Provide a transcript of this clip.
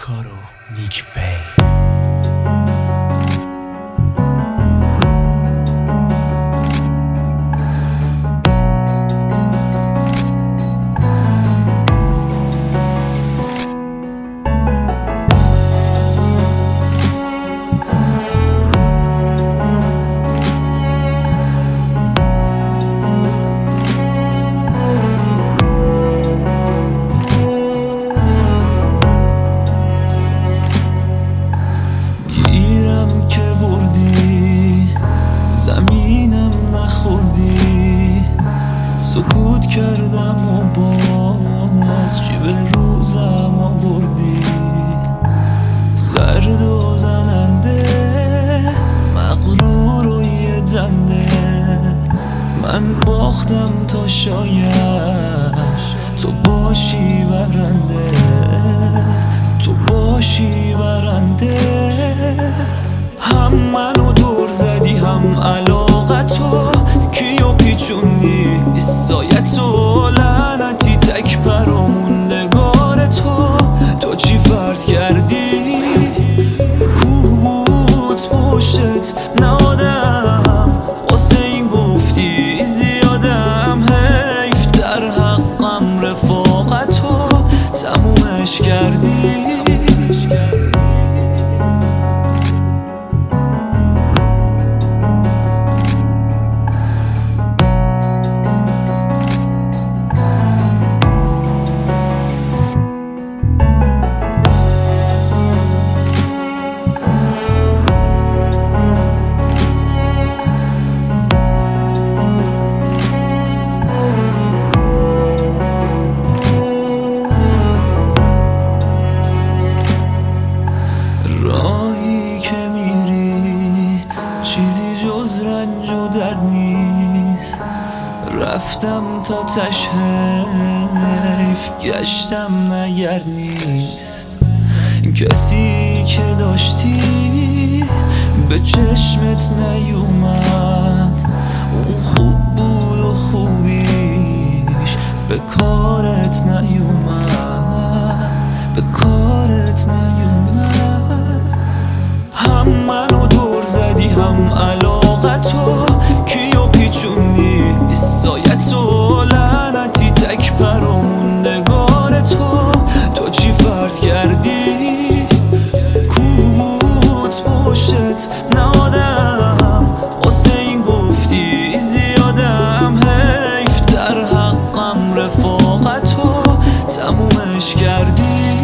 کار و نیک پی. که بردی زمینم نخوردی، سکوت کردم و باز چی به روزم آوردی. سرد و زننده مغرور و یه دنده، من باختم تا شاید تو باشی برنده، تو باشی برنده. هم منو دور زدی هم علاقتو، کیو پیچوندی سایتو، لعنتی تک پر و موندگار تو چی فرض کردی؟ کوت پشتت نادم واسه این گفتی زیادم، حیف در حقم رفاقتو تمومش کردی. راهی که میری چیزی جز رنج و درد نیست، رفتم تا تش حیف گشتم نگر نیست. کسی که داشتی به چشمت نیومد، اون خوب بود و خوبیش به کارت نیومد، به کارت نیومد. هم منو دور زدی هم علاقتو، کیو پیچوندی سایتو، لعنتی تک پر و موندگار تو چی فرض کردی؟ کوت پشتت نادم واسه این گفتی زیادم، حیف در حقم رفاقتو تمومش کردی.